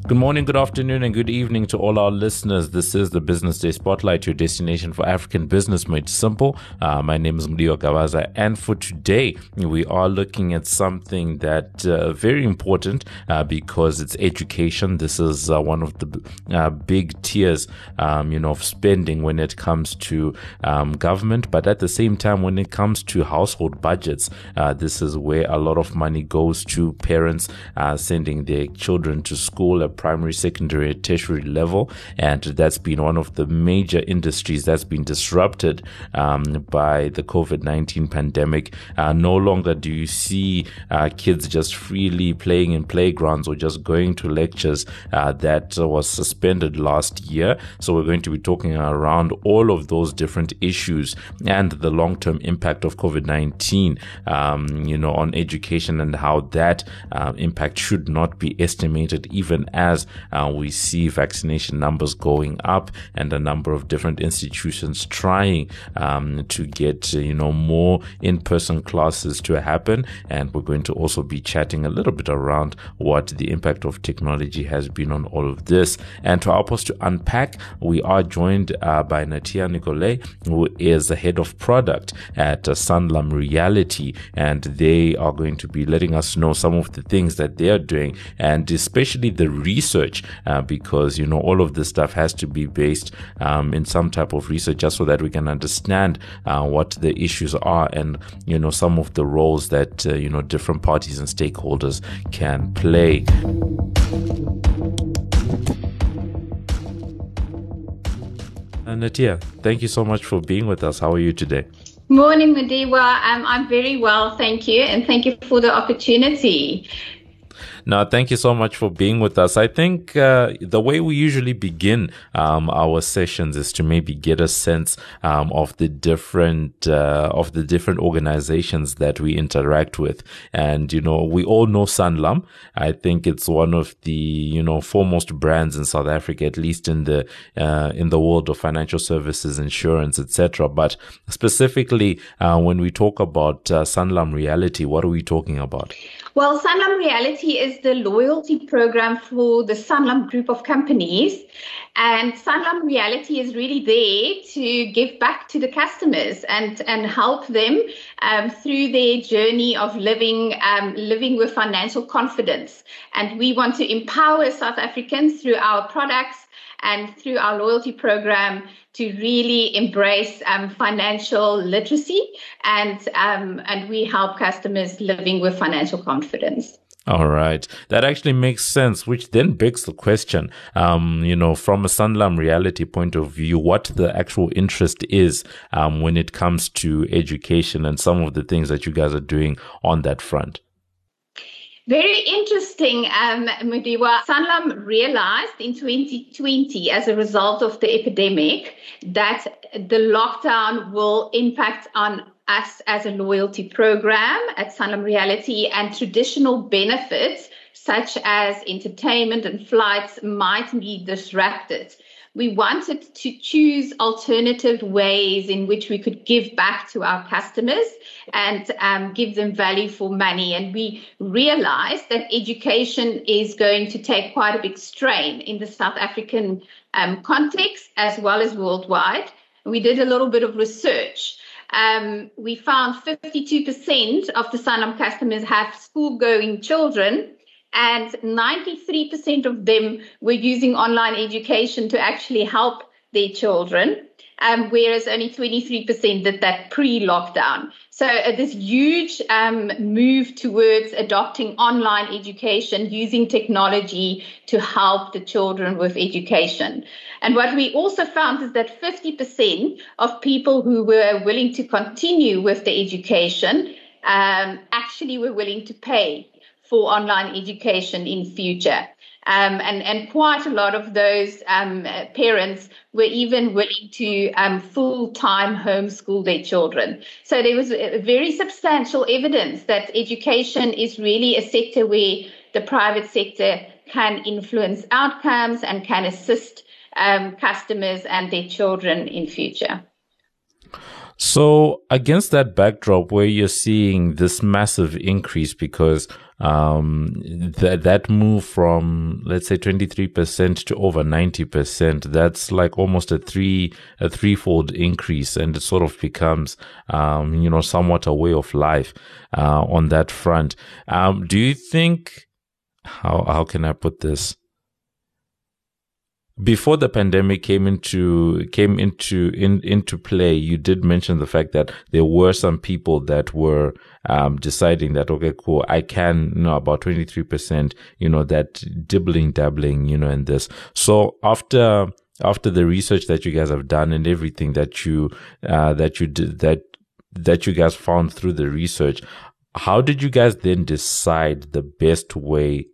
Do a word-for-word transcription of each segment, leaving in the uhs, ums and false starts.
Good morning, good afternoon, and good evening to all our listeners. This is the Business Day Spotlight, your destination for African business made simple. Uh, my name is Mudiwa Gawaza, and for today, we are looking at something that uh, very important uh, because it's education. This is uh, one of the uh, big tiers, um, you know, of spending when it comes to um, government, but at the same time, when it comes to household budgets, uh, this is where a lot of money goes to parents uh, sending their children to school at primary, secondary, tertiary level, and that's been one of the major industries that's been disrupted um, by the COVID nineteen pandemic. Uh, no longer do you see uh, kids just freely playing in playgrounds or just going to lectures. Uh, that uh, was suspended last year. So we're going to be talking around all of those different issues and the long-term impact of COVID nineteen, um, you know, on education and how that uh, impact should not be estimated even as as uh, we see vaccination numbers going up and a number of different institutions trying um, to get, uh, you know, more in-person classes to happen. And we're going to also be chatting a little bit around what the impact of technology has been on all of this. And to help us to unpack, we are joined uh, by Natia Nicolay, who is the head of product at uh, Sanlam Reality, and they are going to be letting us know some of the things that they are doing, and especially the research, uh, because, you know, all of this stuff has to be based um, in some type of research just so that we can understand uh, what the issues are and, you know, some of the roles that, uh, you know, different parties and stakeholders can play. Uh, Natia, thank you so much for being with us. How are you today? Morning, Mudiwa. Um, I'm very well, thank you, and thank you for the opportunity. No, thank you so much for being with us. I think uh, the way we usually begin um, our sessions is to maybe get a sense um, of the different uh, of the different organizations that we interact with. And, you know, we all know Sanlam. I think it's one of the, you know, foremost brands in South Africa, at least in the uh, in the world of financial services, insurance, et cetera. But specifically, uh, when we talk about uh, Sanlam Reality, what are we talking about? Well, Sanlam Reality is the loyalty program for the Sanlam group of companies. And Sanlam Reality is really there to give back to the customers and, and help them um, through their journey of living, um, living with financial confidence. And we want to empower South Africans through our products and through our loyalty program to really embrace um, financial literacy, and um, and we help customers living with financial confidence. All right. That actually makes sense, which then begs the question, um, you know, from a Sanlam Reality point of view, what the actual interest is um, when it comes to education and some of the things that you guys are doing on that front. Very interesting, um, Mudiwa. Sanlam realized in twenty twenty, as a result of the epidemic, that the lockdown will impact on us as a loyalty program at Sanlam Reality, and traditional benefits such as entertainment and flights might be disrupted. We wanted to choose alternative ways in which we could give back to our customers and um, give them value for money. And we realized that education is going to take quite a big strain in the South African um, context as well as worldwide. We did a little bit of research. Um, we found fifty-two percent of the Sanlam customers have school-going children, and ninety-three percent of them were using online education to actually help their children, um, whereas only twenty-three percent did that pre-lockdown. So uh, this huge um, move towards adopting online education, using technology to help the children with education. And what we also found is that fifty percent of people who were willing to continue with the education um, actually were willing to pay for online education in future. Um, and, and quite a lot of those um, parents were even willing to um, full-time homeschool their children. So there was a very substantial evidence that education is really a sector where the private sector can influence outcomes and can assist um, customers and their children in future. So against that backdrop where you're seeing this massive increase, because um, that that move from, let's say, twenty-three percent to over ninety percent, that's like almost a three a threefold increase, and it sort of becomes, um, you know, somewhat a way of life uh, on that front. Um, do you think, how how can I put this? Before the pandemic came into came into in, into play, you did mention the fact that there were some people that were um, deciding that, okay, cool, I can, you know, about twenty-three percent, you know, that dibbling dabbling, you know, in this. So after after the research that you guys have done and everything that you uh, that you did that that you guys found through the research, how did you guys then decide the best way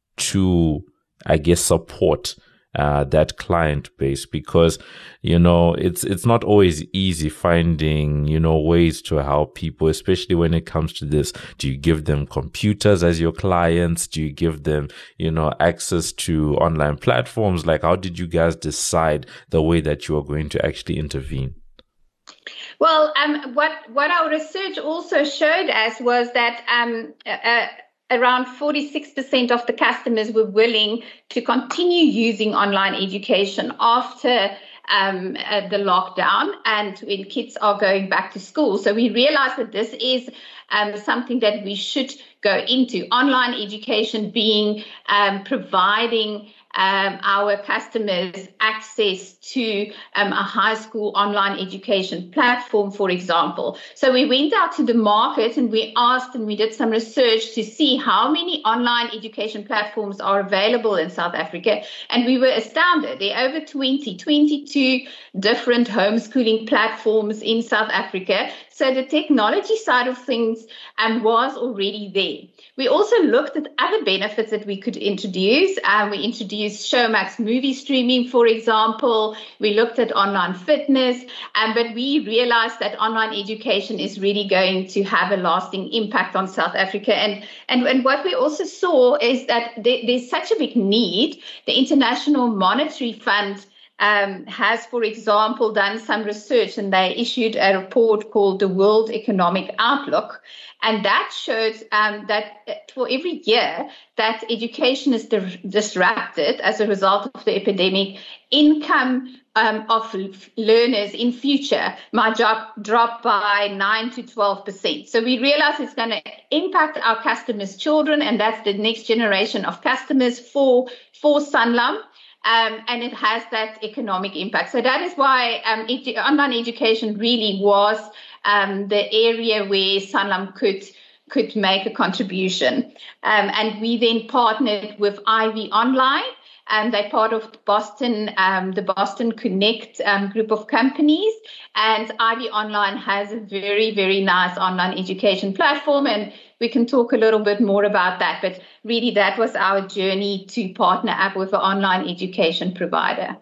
to, I guess, support uh that client base? Because, you know, it's it's not always easy finding, you know, ways to help people, especially when it comes to this. Do you give them computers as your clients? Do you give them, you know, access to online platforms? Like, how did you guys decide the way that you are going to actually intervene? Well, um, what what our research also showed us was that um, uh, around forty-six percent of the customers were willing to continue using online education after um, uh, the lockdown and when kids are going back to school. So we realized that this is um, something that we should go into. Online education being um, providing Um, our customers access to um, a high school online education platform, for example. So we went out to the market and we asked and we did some research to see how many online education platforms are available in South Africa. And we were astounded. There are over twenty, twenty-two different homeschooling platforms in South Africa. So the technology side of things um, was already there. We also looked at other benefits that we could introduce. Um, we introduced Showmax movie streaming, for example. We looked at online fitness, um, but we realized that online education is really going to have a lasting impact on South Africa. And, and, and what we also saw is that there, there's such a big need. The International Monetary Fund Um, has, for example, done some research, and they issued a report called the World Economic Outlook. And that shows um, that for every year that education is di- disrupted as a result of the epidemic, income um, of learners in future might drop, drop by nine to twelve percent. So we realize it's going to impact our customers' children, and that's the next generation of customers for, for Sanlam. Um, and it has that economic impact. So that is why um, edu- online education really was um, the area where Sanlam could could make a contribution. Um, and we then partnered with Ivy Online. Um, they're part of Boston, um, the Boston Connect um, group of companies. And Ivy Online has a very, very nice online education platform. And we can talk a little bit more about that. But really, that was our journey to partner up with an online education provider.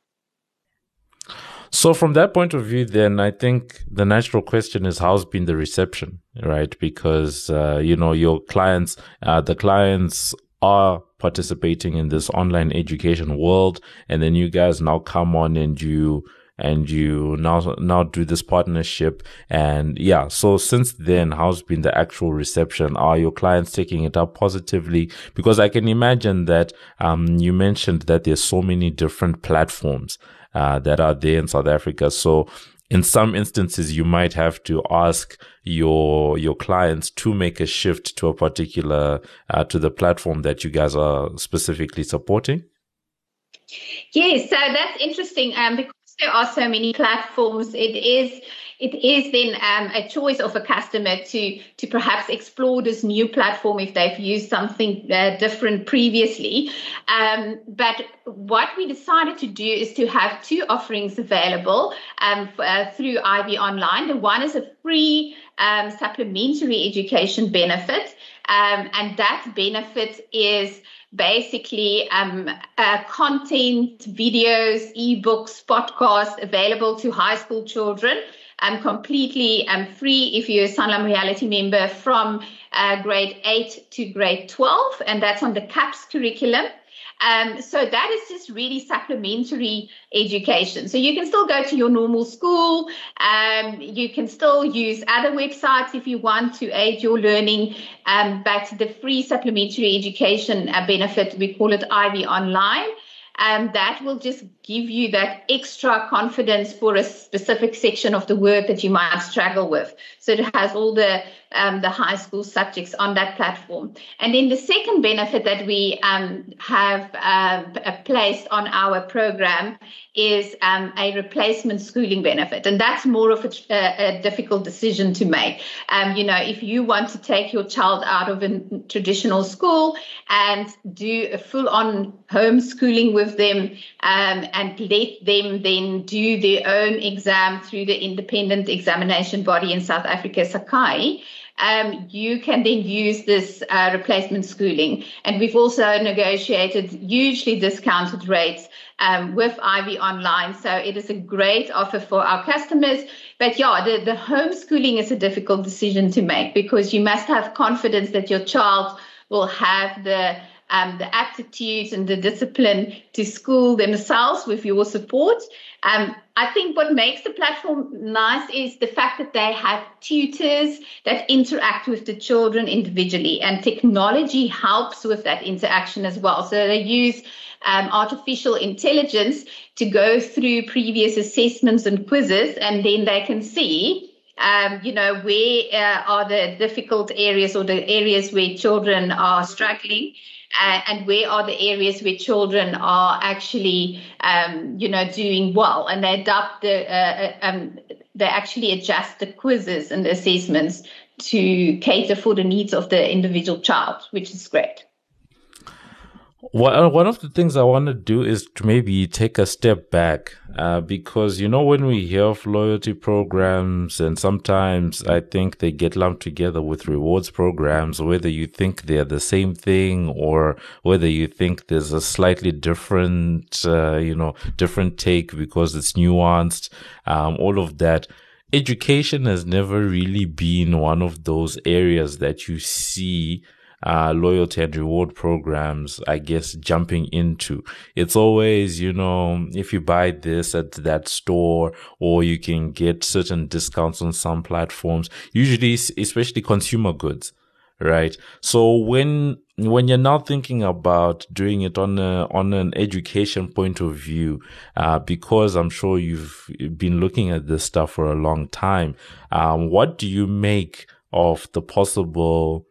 So from that point of view, then I think the natural question is, how's been the reception, right? Because, uh, you know, your clients, uh, the clients are participating in this online education world, and then you guys now come on and you and you now now do this partnership. And yeah, so since then, how's been the actual reception? Are your clients taking it up positively? Because I can imagine that um you mentioned that there's so many different platforms uh that are there in South Africa. So in some instances, you might have to ask your your clients to make a shift to a particular uh, to the platform that you guys are specifically supporting. Yes, so that's interesting. Um, because there are so many platforms, it is it is then um, a choice of a customer to to perhaps explore this new platform if they've used something uh, different previously. Um, but what we decided to do is to have two offerings available um, f- uh, through Ivy Online. The one is a free um, supplementary education benefit, um, and that benefit is basically um, uh, content, videos, ebooks, podcasts available to high school children, um, completely um, free if you're a Sanlam Reality member from uh, grade eight to grade twelve, and that's on the C A P S curriculum. Um, so that is just really supplementary education. So you can still go to your normal school. Um, you can still use other websites if you want to aid your learning. Um, but the free supplementary education uh, benefit, we call it Ivy Online. Um, that will just give you that extra confidence for a specific section of the work that you might struggle with. So it has all the um, the high school subjects on that platform. And then the second benefit that we um, have uh, placed on our program is um, a replacement schooling benefit. And that's more of a, a difficult decision to make. Um, you know, if you want to take your child out of a traditional school and do a full-on homeschooling with them um, and let them then do their own exam through the independent examination body in South Africa, Sakai, Um, you can then use this uh, replacement schooling. And we've also negotiated hugely discounted rates um, with Ivy Online. So it is a great offer for our customers. But yeah, the, the homeschooling is a difficult decision to make because you must have confidence that your child will have the Um, the aptitude and the discipline to school themselves with your support. Um, I think what makes the platform nice is the fact that they have tutors that interact with the children individually, and technology helps with that interaction as well. So they use um, artificial intelligence to go through previous assessments and quizzes, and then they can see Um, you know, where uh, are the difficult areas or the areas where children are struggling, uh, and where are the areas where children are actually, um, you know, doing well. And they adapt the, uh, um, they actually adjust the quizzes and the assessments to cater for the needs of the individual child, which is great. Well, one of the things I want to do is to maybe take a step back, uh, because, you know, when we hear of loyalty programs, and sometimes I think they get lumped together with rewards programs, whether you think they're the same thing or whether you think there's a slightly different, uh, you know, different take because it's nuanced, um, all of that. Education has never really been one of those areas that you see Uh, loyalty and reward programs, I guess, jumping into. It's always, you know, if you buy this at that store, or you can get certain discounts on some platforms, usually, especially consumer goods, right? So when, when you're now thinking about doing it on a, on an education point of view, uh, because I'm sure you've been looking at this stuff for a long time, um, what do you make of the possible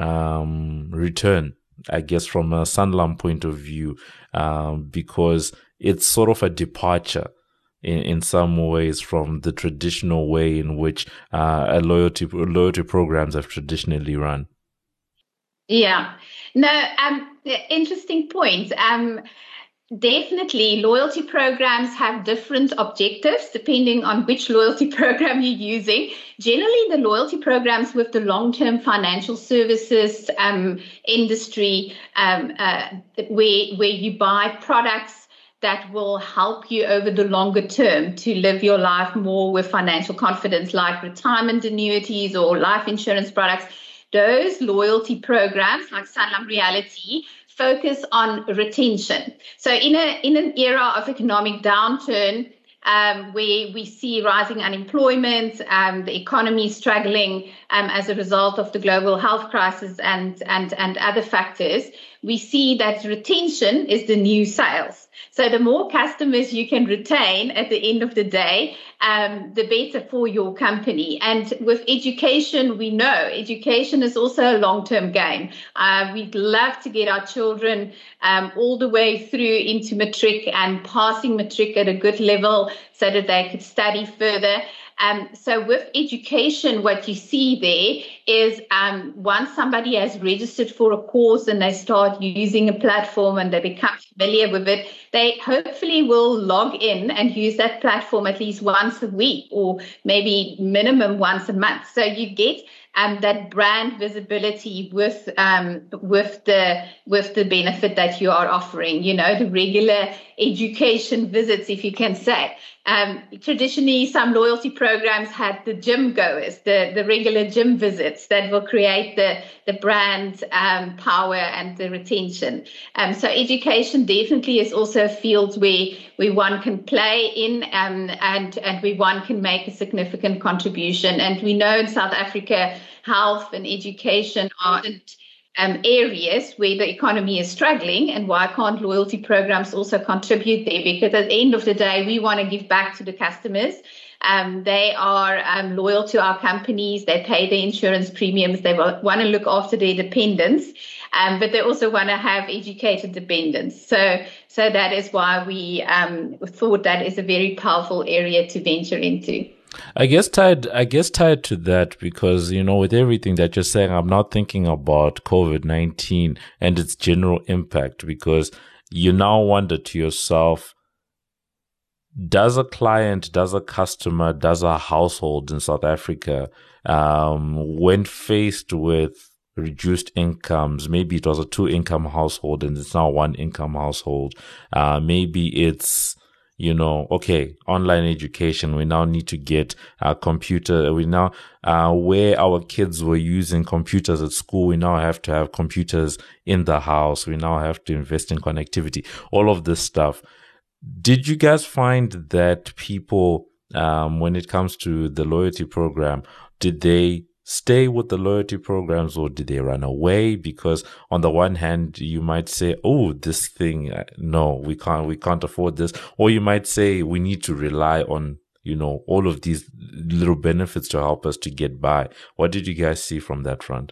um return, I guess, from a Sanlam point of view, um because it's sort of a departure in, in some ways from the traditional way in which uh a loyalty loyalty programs have traditionally run? Yeah, no, um interesting point. um Definitely, loyalty programs have different objectives depending on which loyalty program you're using. Generally, the loyalty programs with the long-term financial services um, industry, um, uh, where where you buy products that will help you over the longer term to live your life more with financial confidence, like retirement annuities or life insurance products. Those loyalty programs, like Sanlam Reality, focus on retention. So in a in an era of economic downturn, um, where we see rising unemployment, um, the economy struggling um, as a result of the global health crisis and, and, and other factors, we see that retention is the new sales. So the more customers you can retain at the end of the day, um, the better for your company. And with education, we know education is also a long-term game. Uh, we'd love to get our children um, all the way through into matric and passing matric at a good level so that they could study further. Um, so with education, what you see there is um, once somebody has registered for a course and they start using a platform and they become familiar with it, they hopefully will log in and use that platform at least once a week or maybe minimum once a month. So you get um, that brand visibility with um, with the with the benefit that you are offering. You know, the regular education visits, if you can say. Um, traditionally, some loyalty programs had the gym goers, the, the regular gym visits that will create the, the brand um, power and the retention. Um, so education definitely is also a field where, where one can play in um, and, and where one can make a significant contribution. And we know in South Africa, health and education are Um, areas where the economy is struggling, and why can't loyalty programs also contribute there? Because at the end of the day, we want to give back to the customers. Um, they are um, loyal to our companies. They pay the insurance premiums. They want to look after their dependents, um, but they also want to have educated dependents. So, so that is why we um, thought that is a very powerful area to venture into. I guess tied, I guess tied to that, because, you know, with everything that you're saying, I'm not thinking about COVID nineteen and its general impact, because you now wonder to yourself, does a client, does a customer, does a household in South Africa, um, when faced with reduced incomes, maybe it was a two income household and it's now one income household, uh, maybe it's, you know, okay, online education, we now need to get a computer. We now, uh, where our kids were using computers at school, we now have to have computers in the house. We now have to invest in connectivity, all of this stuff. Did you guys find that people, um, when it comes to the loyalty program, did they stay with the loyalty programs or did they run away? Because on the one hand, you might say, oh, this thing, no, we can't, we can't afford this. Or you might say, we need to rely on, you know, all of these little benefits to help us to get by. What did you guys see from that front?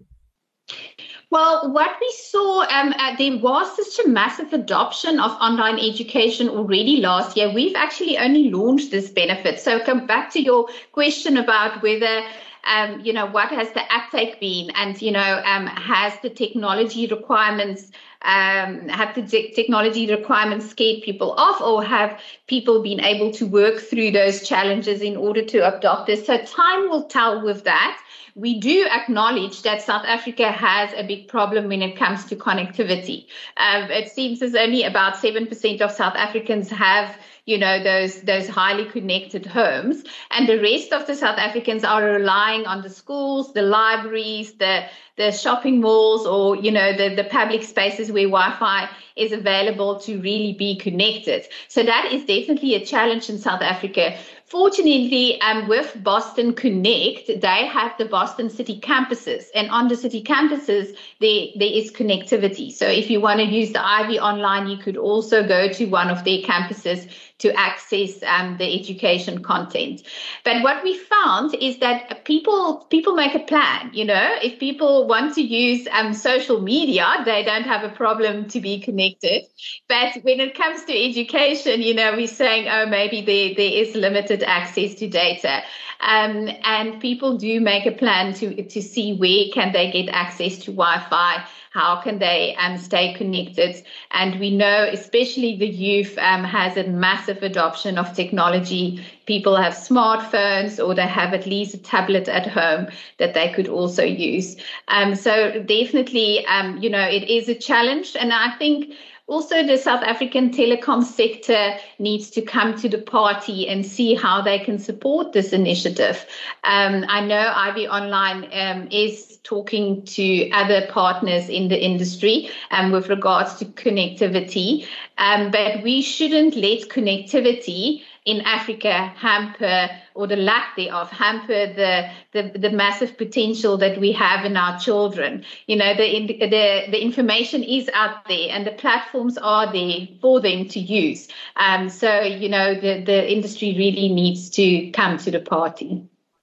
Well, what we saw, um, uh, there was such a massive adoption of online education already last year. We've actually only launched this benefit. So come back to your question about whether, um, you know, what has the uptake been, and, you know, um, has the technology requirements, um, have the te- technology requirements scared people off, or have people been able to work through those challenges in order to adopt this? So time will tell with that. We do acknowledge that South Africa has a big problem when it comes to connectivity. Um, it seems as only about seven percent of South Africans have, you know, those those highly connected homes, and the rest of the South Africans are relying on the schools, the libraries, the the shopping malls, or, you know, the, the public spaces where Wi-Fi is available to really be connected. So that is definitely a challenge in South Africa. Fortunately, um, with Boston Connect, they have the Boston City campuses, and on the city campuses, there, there is connectivity. So if you want to use the Ivy Online, you could also go to one of their campuses to access um, the education content. But what we found is that people people make a plan. You know, if people want to use um, social media, they don't have a problem to be connected. But when it comes to education, you know, we're saying, oh, maybe there, there is limited access to data. Um, and people do make a plan to, to see where can they get access to Wi-Fi, how can they um, stay connected. And we know especially the youth um, has a massive adoption of technology. People have smartphones, or they have at least a tablet at home that they could also use. Um, so definitely, um, you know, it is a challenge. And I think also the South African telecom sector needs to come to the party and see how they can support this initiative. Um, I know Ivy Online um, is talking to other partners in the industry um, with regards to connectivity, um, but we shouldn't let connectivity in Africa hamper, or the lack thereof, hamper the, the, the massive potential that we have in our children. You know, the, the, the information is out there and the platforms are there for them to use. Um, so, you know, the, the industry really needs to come to the party.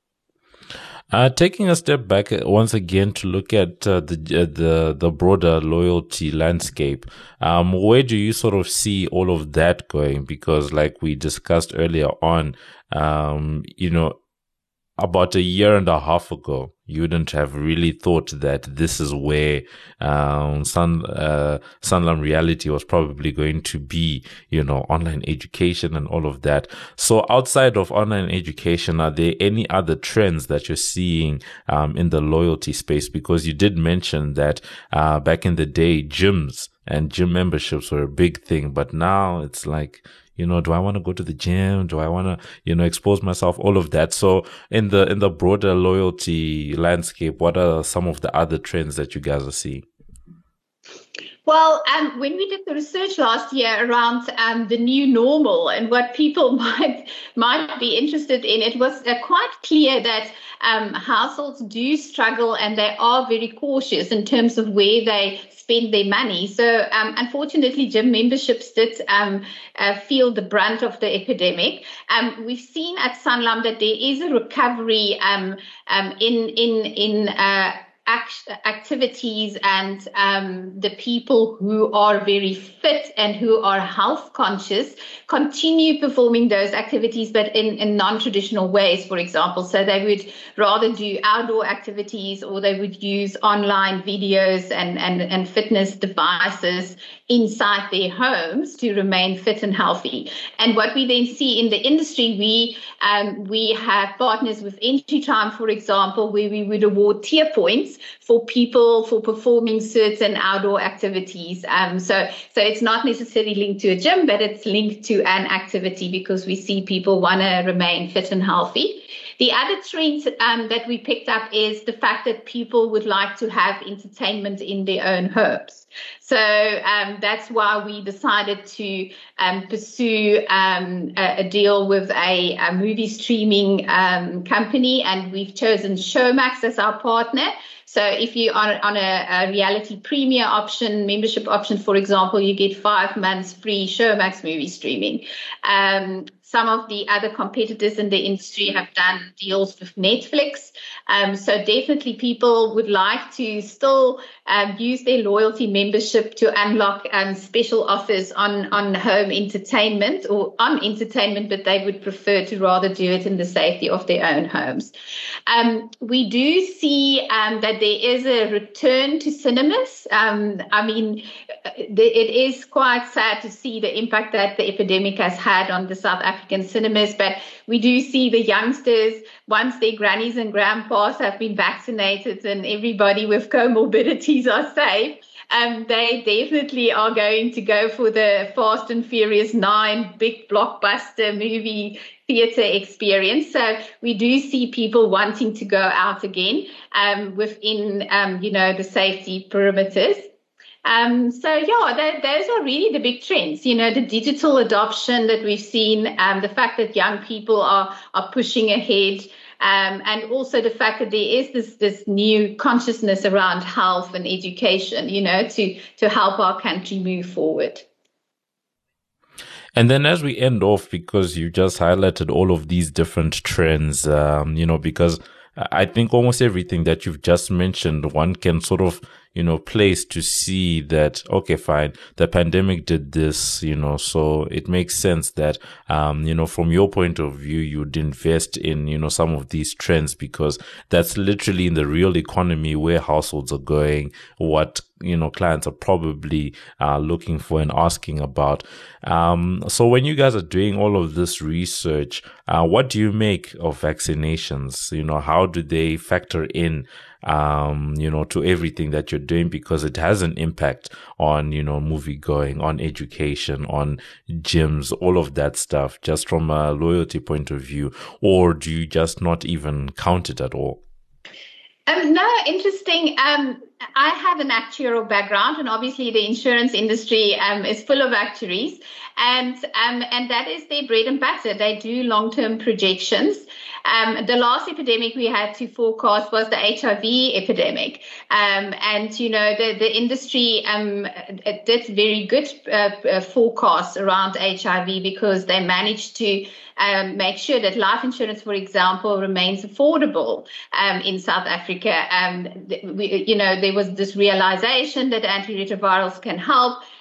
Uh, taking a step back once again to look at uh, the uh, the the broader loyalty landscape, um, where do you sort of see all of that going? Because, like we discussed earlier on, um, you know, about a year and a half ago, you wouldn't have really thought that this is where um, Sun, uh, Sanlam Reality was probably going to be, you know, online education and all of that. So outside of online education, are there any other trends that you're seeing um, in the loyalty space? Because you did mention that uh, back in the day, gyms and gym memberships were a big thing, but now it's like, you know, do I want to go to the gym? Do I want to, you know, expose myself? All of that. So in the, in the broader loyalty landscape, what are some of the other trends that you guys are seeing? Well, um, when we did the research last year around um, the new normal and what people might might be interested in, it was uh, quite clear that um, households do struggle and they are very cautious in terms of where they spend their money. So um, unfortunately, gym memberships did um, uh, feel the brunt of the epidemic. Um, we've seen at Sanlam that there is a recovery um, um, in in in. Uh, activities and um, the people who are very fit and who are health conscious continue performing those activities, but in, in non-traditional ways, for example. So they would rather do outdoor activities, or they would use online videos and, and, and fitness devices inside their homes to remain fit and healthy. And what we then see in the industry, we um, we have partners with Entry Time, for example, where we would award tier points for people for performing certain outdoor activities. Um, so, so it's not necessarily linked to a gym, but it's linked to an activity because we see people want to remain fit and healthy. The other trend um, that we picked up is the fact that people would like to have entertainment in their own homes. So um, that's why we decided to um, pursue um, a, a deal with a, a movie streaming um, company, and we've chosen Showmax as our partner. So if you are on a, a reality premier option, membership option, for example, you get five months free Showmax movie streaming. Um, some of the other competitors in the industry have done deals with Netflix. Um, so definitely people would like to still um, use their loyalty membership to unlock um, special offers on, on home entertainment or on entertainment, but they would prefer to rather do it in the safety of their own homes. Um, we do see um, that there is a return to cinemas. Um, I mean, it is quite sad to see the impact that the epidemic has had on the South African cinemas, but we do see the youngsters, once their grannies and grandpas have been vaccinated and everybody with comorbidities are safe, um, they definitely are going to go for the Fast and Furious nine big blockbuster movie theatre experience. So we do see people wanting to go out again um, within, um, you know, the safety perimeters. Um, so, yeah, that, those are really the big trends, you know, the digital adoption that we've seen, um, the fact that young people are, are pushing ahead, um, and also the fact that there is this, this new consciousness around health and education, you know, to, to help our country move forward. And then as we end off, because you just highlighted all of these different trends, um, you know, because I think almost everything that you've just mentioned, one can sort of, you know, place to see that, okay, fine, the pandemic did this, you know, so it makes sense that, um, you know, from your point of view, you'd invest in, you know, some of these trends because that's literally in the real economy where households are going, what, you know, clients are probably uh, looking for and asking about. Um, so when you guys are doing all of this research, uh, what do you make of vaccinations? You know, how do they factor in, um, you know, to everything that you're doing? Because it has an impact on, you know, movie going, on education, on gyms, all of that stuff, just from a loyalty point of view. Or do you just not even count it at all? Um, no, interesting. Um, I have an actuarial background, and obviously the insurance industry um, is full of actuaries, and um, and that is their bread and butter. They do long-term projections. Um, the last epidemic we had to forecast was the H I V epidemic, um, and you know the the industry um, did very good uh, forecasts around H I V because they managed to Um, make sure that life insurance, for example, remains affordable um, in South Africa. Um, we, you know, there was this realization that antiretrovirals can help,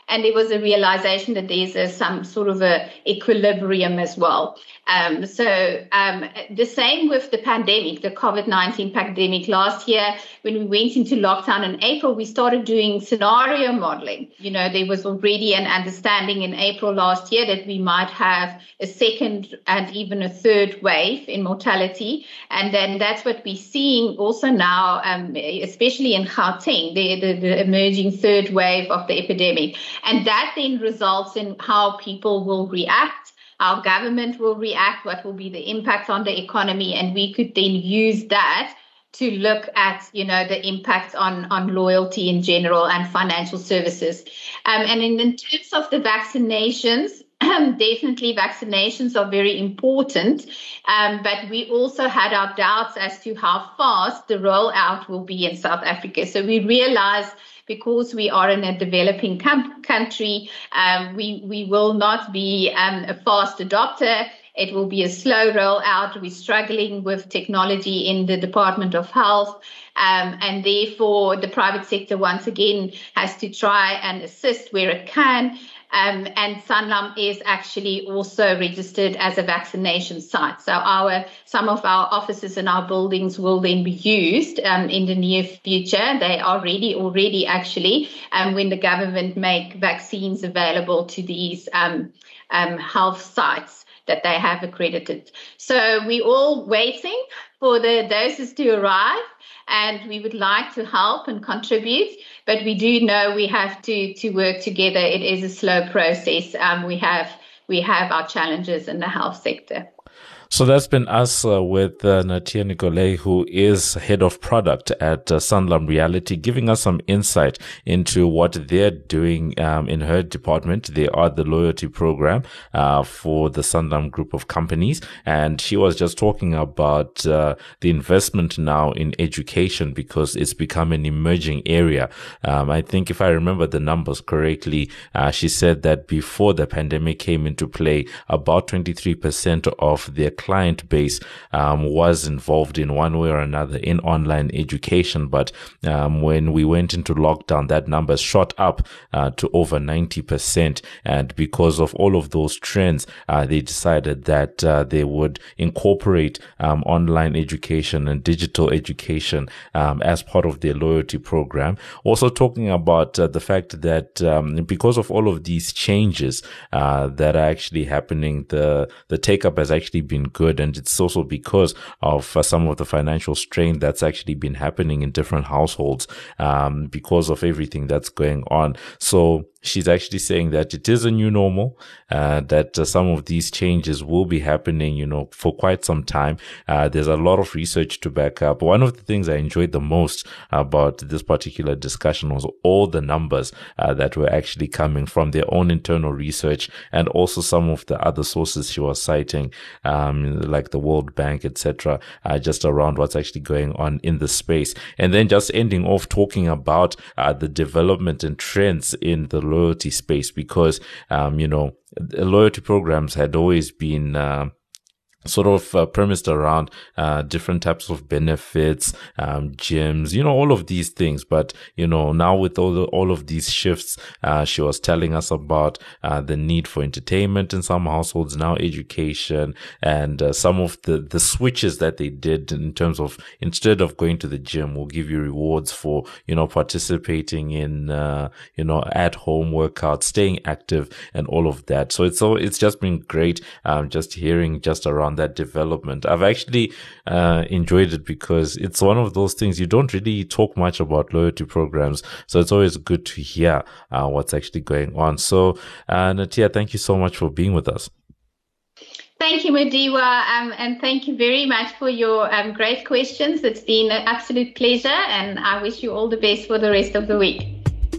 And there was a realization that there's a, some sort of a equilibrium as well. Um, so um, the same with the pandemic, the COVID nineteen pandemic. Last year, when we went into lockdown in April, we started doing scenario modeling. You know, there was already an understanding in April last year that we might have a second and even a third wave in mortality. And then that's what we're seeing also now, um, especially in Gauteng, the, the, the emerging third wave of the epidemic. And that then results in how people will react. Our government will react, what will be the impact on the economy, and we could then use that to look at, you know, the impact on, on loyalty in general and financial services. Um, and in, in terms of the vaccinations, definitely vaccinations are very important, um, but we also had our doubts as to how fast the rollout will be in South Africa. So we realized, because we are in a developing com- country, um, we, we will not be um, a fast adopter. It will be a slow rollout. We're struggling with technology in the Department of Health. Um, and therefore, the private sector, once again, has to try and assist where it can. Um, and Sanlam is actually also registered as a vaccination site. So our some of our offices and our buildings will then be used um, in the near future. They are ready already, actually, um, when the government make vaccines available to these um, um, health sites that they have accredited. So we're all waiting for the doses to arrive, and we would like to help and contribute, but we do know we have to, to work together. It is a slow process. Um, we have we have our challenges in the health sector. So that's been us uh, with uh, Natia Nicolay, who is head of product at uh, Sanlam Reality, giving us some insight into what they're doing um, in her department. They are the loyalty program uh, for the Sanlam group of companies. And she was just talking about uh, the investment now in education, because it's become an emerging area. Um, I think if I remember the numbers correctly, uh, she said that before the pandemic came into play, about twenty-three percent of their client base um, was involved in one way or another in online education. But um, when we went into lockdown, that number shot up uh, to over ninety percent. And because of all of those trends, uh, they decided that uh, they would incorporate um, online education and digital education um, as part of their loyalty program. Also talking about uh, the fact that um, because of all of these changes uh, that are actually happening, the, the take-up has actually been good, and it's also because of uh, some of the financial strain that's actually been happening in different households um, because of everything that's going on. So she's actually saying that it is a new normal, uh, that uh, some of these changes will be happening, you know, for quite some time. Uh, there's a lot of research to back up. One of the things I enjoyed the most about this particular discussion was all the numbers uh, that were actually coming from their own internal research, and also some of the other sources she was citing, um, like the World Bank, et cetera, uh, just around what's actually going on in the space. And then just ending off talking about uh, the development and trends in the loyalty space, because, um, you know, loyalty programs had always been, uh, sort of uh, premised around uh different types of benefits, um gyms, you know, all of these things. But you know, now with all the, all of these shifts, uh she was telling us about uh the need for entertainment in some households, now education, and uh, some of the the switches that they did in terms of, instead of going to the gym, we'll give you rewards for, you know, participating in uh you know, at home workouts, staying active, and all of that. So it's so it's just been great um just hearing just around that development. I've actually uh, enjoyed it, because it's one of those things you don't really talk much about loyalty programs, so it's always good to hear uh, what's actually going on. So uh, Natia, thank you so much for being with us. Thank you, Madiwa, um, and thank you very much for your um, great questions. It's been an absolute pleasure, and I wish you all the best for the rest of the week.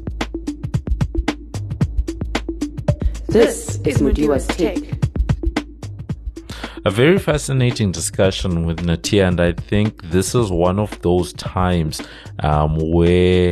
This is Madiwa's Take. A very fascinating discussion with Natia, and I think this is one of those times um, where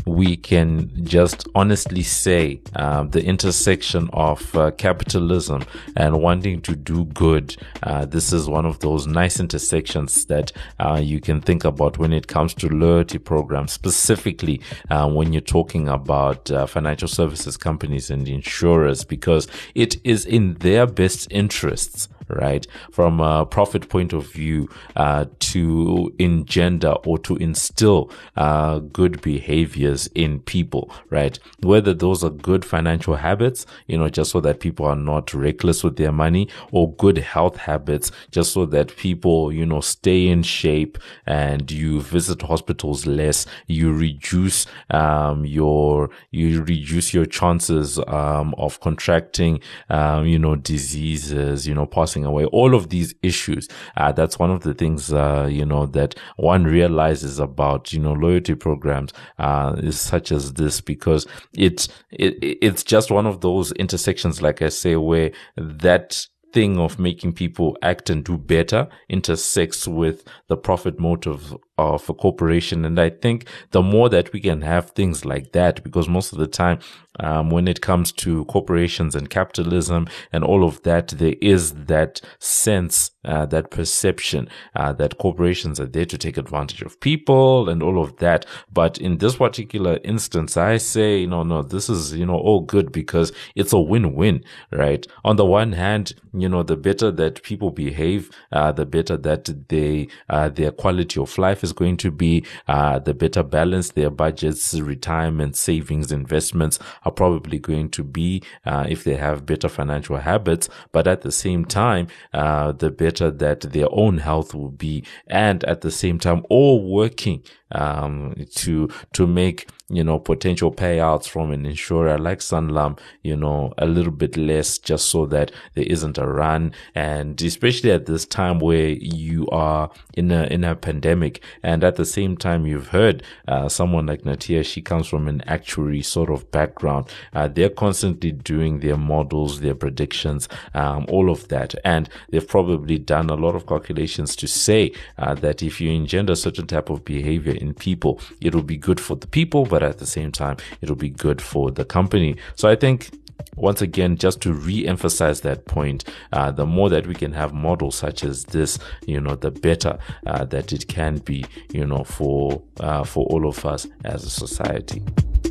we can just honestly say uh, the intersection of uh, capitalism and wanting to do good, uh, this is one of those nice intersections that uh, you can think about when it comes to loyalty programs, specifically uh, when you're talking about uh, financial services companies and insurers, because it is in their best interests, right, from a profit point of view, uh, to engender or to instill uh, good behaviors in people, right? Whether those are good financial habits, you know, just so that people are not reckless with their money, or good health habits, just so that people, you know, stay in shape and you visit hospitals less, you reduce um, your you reduce your chances um, of contracting, um, you know, diseases, you know, passing away, all of these issues. Uh, that's one of the things, uh, you know, that one realizes about, you know, loyalty programs, uh, is such as this, because it's, it, it's just one of those intersections, like I say, where that thing of making people act and do better intersects with the profit motive of a corporation. And I think the more that we can have things like that, because most of the time, um, when it comes to corporations and capitalism and all of that, there is that sense, uh, that perception, uh, that corporations are there to take advantage of people and all of that. But in this particular instance, I say, no, no, this is, you know, all good, because it's a win-win, right? On the one hand, you know, the better that people behave, uh, the better that they, uh, their quality of life is going to be, uh, the better balance their budgets, retirement, savings, investments are probably going to be, uh, if they have better financial habits. But at the same time, uh, the better that their own health will be, and at the same time, all working um to to make, you know, potential payouts from an insurer like Sanlam, you know, a little bit less, just so that there isn't a run. And especially at this time where you are in a in a pandemic, and at the same time, you've heard uh, someone like Natia, she comes from an actuary sort of background. Uh, they're constantly doing their models, their predictions, um, all of that, and they've probably done a lot of calculations to say uh, that if you engender certain type of behavior in people, it'll be good for the people, but at the same time, it'll be good for the company. So I think, once again, just to re-emphasize that point, uh, the more that we can have models such as this, you know, the better uh, that it can be, you know, for uh, for all of us as a society.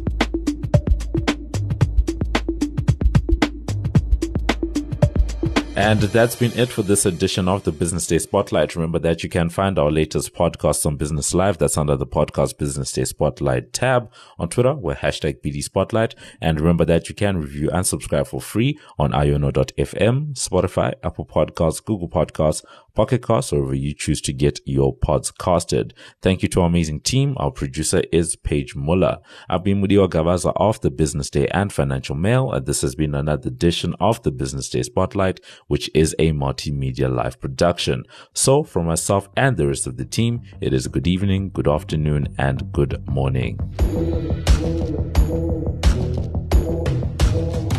And that's been it for this edition of the Business Day Spotlight. Remember that you can find our latest podcasts on Business Live. That's under the podcast Business Day Spotlight tab. On Twitter, we're hashtag B D Spotlight. And remember that you can review and subscribe for free on iono dot f m, Spotify, Apple Podcasts, Google Podcasts, Pocket Casts, or wherever you choose to get your pods casted. Thank you to our amazing team. Our producer is Paige Muller. I've been Mudiwa Gavaza of the Business Day and Financial Mail, and this has been another edition of the Business Day Spotlight, which is a multimedia live production. So from myself and the rest of the team, it is good evening, good afternoon, and good morning.